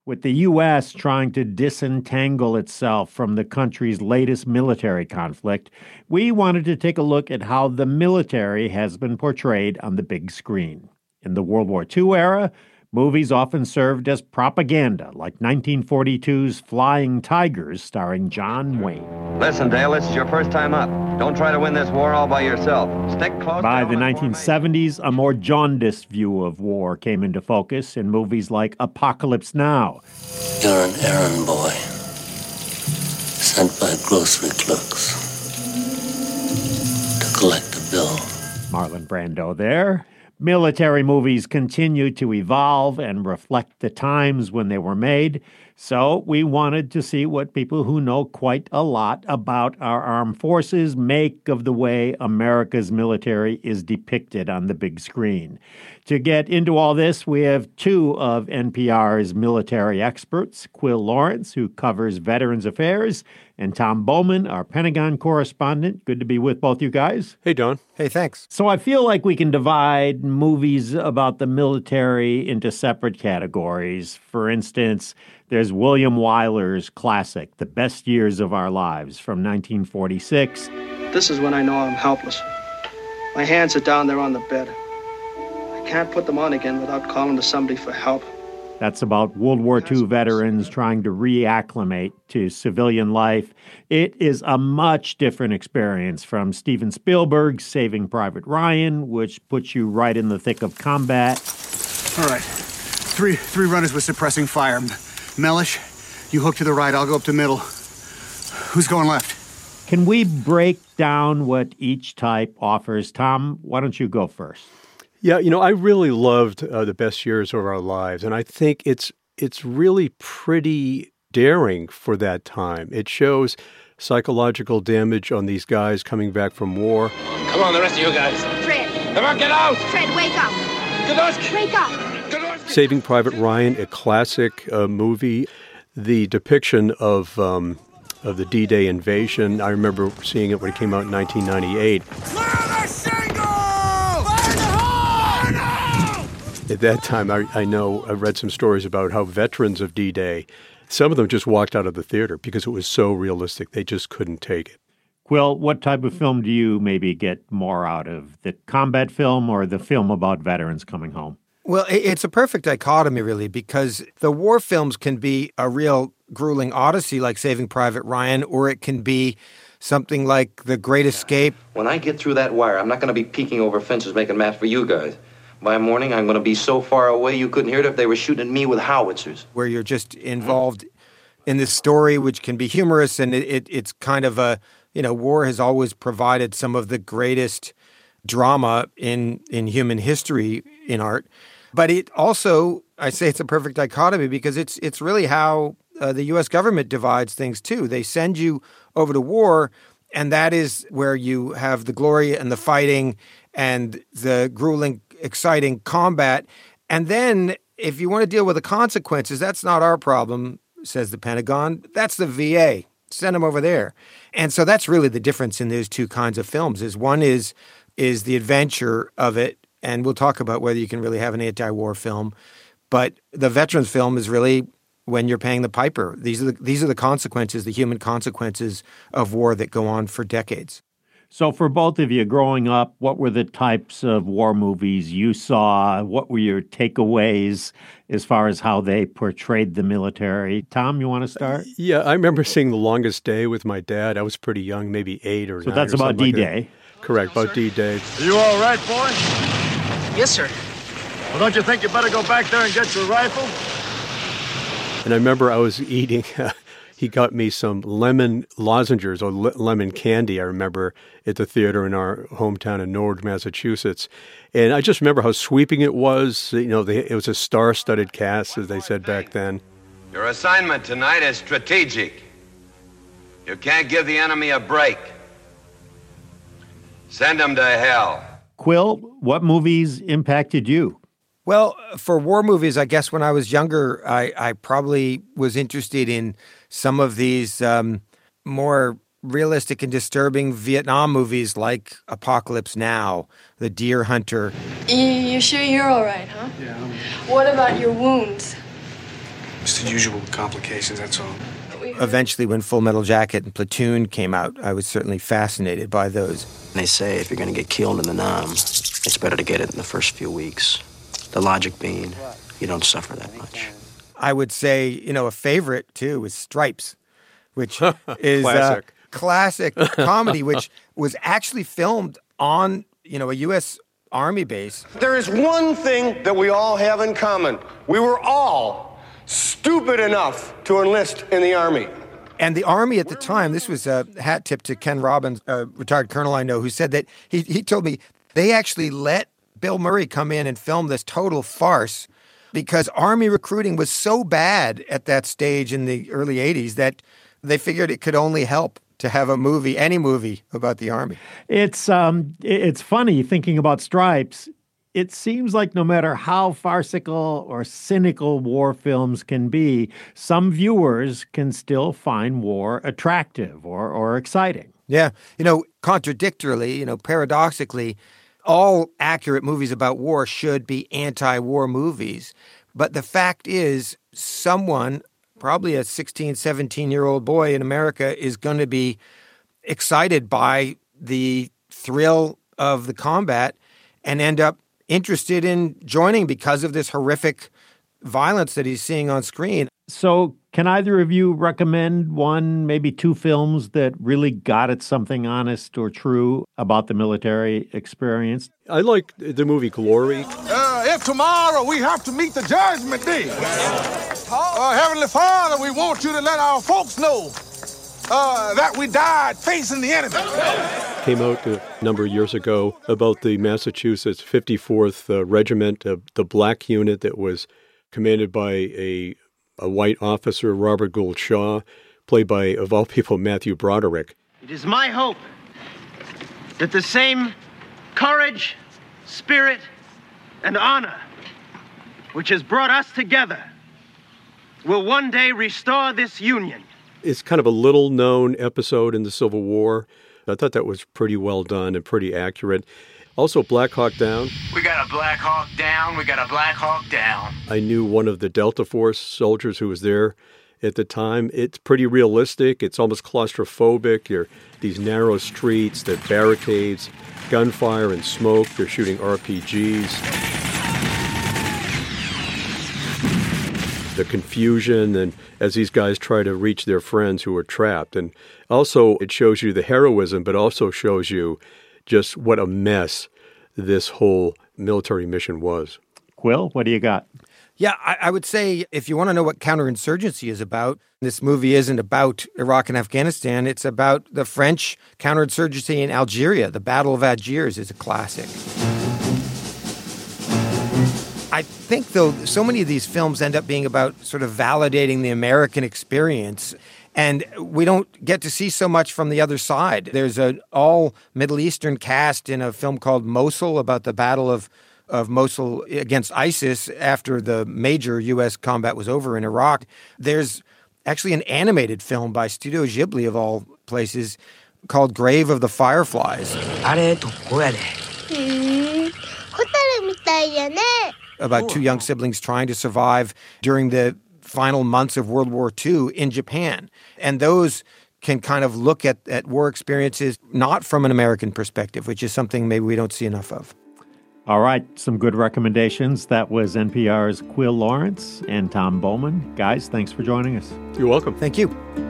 With the U.S. trying to disentangle itself from the country's latest military conflict, we wanted to take a look at how the military has been portrayed on the big screen. In the World War II era, movies often served as propaganda, like 1942's Flying Tigers, starring John Wayne. Listen, Dale, this is your first time up. Don't try to win this war all by yourself. Stick close. By the 1970s, a more jaundiced view of war came into focus in movies like Apocalypse Now. You're an errand boy, sent by grocery clerks to collect a bill. Marlon Brando there. Military movies continue to evolve and reflect the times when they were made, so we wanted to see what people who know quite a lot about our armed forces make of the way America's military is depicted on the big screen. To get into all this, we have two of NPR's military experts, Quil Lawrence, who covers Veterans Affairs, and Tom Bowman, our Pentagon correspondent. Good to be with both you guys. Hey, Don. Hey, thanks. So I feel like we can divide movies about the military into separate categories. For instance, there's William Wyler's classic, The Best Years of Our Lives, from 1946. This is when I know I'm helpless. My hands are down there on the bed. I can't put them on again without calling to somebody for help. That's about World War II veterans trying to reacclimate to civilian life. It is a much different experience from Steven Spielberg's Saving Private Ryan, which puts you right in the thick of combat. All right. Three runners with suppressing fire. Mellish, you hook to the right, I'll go up to middle. Who's going left? Can we break down what each type offers? Tom, why don't you go first? Yeah, I really loved The Best Years of Our Lives, and I think it's really pretty daring for that time. It shows psychological damage on these guys coming back from war. Come on, the rest of you guys. Fred. Come on, get out! Fred, wake up! Gadowski! Wake up! Gadowski! Saving Private Ryan, a classic movie. The depiction of the D-Day invasion, I remember seeing it when it came out in 1998. At that time, I read some stories about how veterans of D-Day, some of them just walked out of the theater because it was so realistic. They just couldn't take it. Quil, what type of film do you maybe get more out of, the combat film or the film about veterans coming home? Well, it's a perfect dichotomy, really, because the war films can be a real grueling odyssey like Saving Private Ryan, or it can be something like The Great Escape. When I get through that wire, I'm not going to be peeking over fences making math for you guys. By morning, I'm going to be so far away you couldn't hear it if they were shooting at me with howitzers. Where you're just involved in this story, which can be humorous, and it's kind of a, war has always provided some of the greatest drama in human history in art. But it also, I say it's a perfect dichotomy because it's really how the U.S. government divides things, too. They send you over to war, and that is where you have the glory and the fighting and the grueling, exciting combat. And then if you want to deal with the consequences, that's not our problem, says the Pentagon. That's the VA. Send them over there. And so that's really the difference in those two kinds of films. Is one is the adventure of it, and we'll talk about whether you can really have an anti-war film. But the veterans film is really when you're paying the piper. These are the consequences, the human consequences of war that go on for decades. So for both of you, growing up, what were the types of war movies you saw? What were your takeaways as far as how they portrayed the military? Tom, you want to start? Yeah, I remember seeing The Longest Day with my dad. I was pretty young, maybe 8 or 9. So that's about D-Day. Like correct, about D-Day. Are you all right, boy? Yes, sir. Well, don't you think you better go back there and get your rifle? And I remember I was eating... He got me some lemon lozenges or lemon candy, I remember, at the theater in our hometown in Norwich, Massachusetts. And I just remember how sweeping it was. It was a star-studded cast, as they said back then. Your assignment tonight is strategic. You can't give the enemy a break. Send them to hell. Quil, what movies impacted you? Well, for war movies, I guess when I was younger, I probably was interested in some of these more realistic and disturbing Vietnam movies like Apocalypse Now, The Deer Hunter. You sure you're all right, huh? Yeah. What about your wounds? Just the usual complications, that's all. Eventually, when Full Metal Jacket and Platoon came out, I was certainly fascinated by those. They say if you're going to get killed in the Nam, it's better to get it in the first few weeks. The logic being, you don't suffer that much. I would say, a favorite, too, is Stripes, which is Classic. Classic comedy, which was actually filmed on, a U.S. Army base. There is one thing that we all have in common. We were all stupid enough to enlist in the Army. And the Army at the time, this was a hat tip to Ken Robbins, a retired colonel I know, who said that he told me they actually let Bill Murray come in and film this total farce because Army recruiting was so bad at that stage in the early 80s that they figured it could only help to have a movie, any movie about the Army. It's funny thinking about Stripes. It seems like no matter how farcical or cynical war films can be, some viewers can still find war attractive or exciting. Yeah. Contradictorily, paradoxically, all accurate movies about war should be anti-war movies. But the fact is, someone, probably a 16, 17-year-old boy in America, is going to be excited by the thrill of the combat and end up interested in joining because of this horrific violence that he's seeing on screen. So can either of you recommend one, maybe two films that really got at something honest or true about the military experience? I like the movie Glory. If tomorrow we have to meet the judgment day, Heavenly Father, we want you to let our folks know that we died facing the enemy. Came out a number of years ago about the Massachusetts 54th Regiment, the black unit that was commanded by a white officer, Robert Gould Shaw, played by, of all people, Matthew Broderick. It is my hope that the same courage, spirit, and honor which has brought us together will one day restore this union. It's kind of a little-known episode in the Civil War. I thought that was pretty well done and pretty accurate. Also, Black Hawk Down. We got a Black Hawk down. We got a Black Hawk down. I knew one of the Delta Force soldiers who was there at the time. It's pretty realistic. It's almost claustrophobic. These narrow streets, the barricades, gunfire and smoke. They're shooting RPGs. The confusion, and as these guys try to reach their friends who are trapped. And also, it shows you the heroism, but also shows you just what a mess this whole military mission was. Quill, what do you got? Yeah, I would say if you want to know what counterinsurgency is about, this movie isn't about Iraq and Afghanistan. It's about the French counterinsurgency in Algeria. The Battle of Algiers is a classic. I think, though, so many of these films end up being about sort of validating the American experience, and we don't get to see so much from the other side. There's an all Middle Eastern cast in a film called Mosul about the Battle of Mosul against ISIS after the major U.S. combat was over in Iraq. There's actually an animated film by Studio Ghibli, of all places, called Grave of the Fireflies. About two young siblings trying to survive during the final months of World War II in Japan. And those can kind of look at war experiences not from an American perspective, which is something maybe we don't see enough of. All right, some good recommendations. That was NPR's Quill Lawrence and Tom Bowman. Guys, thanks for joining us. You're welcome. Thank you.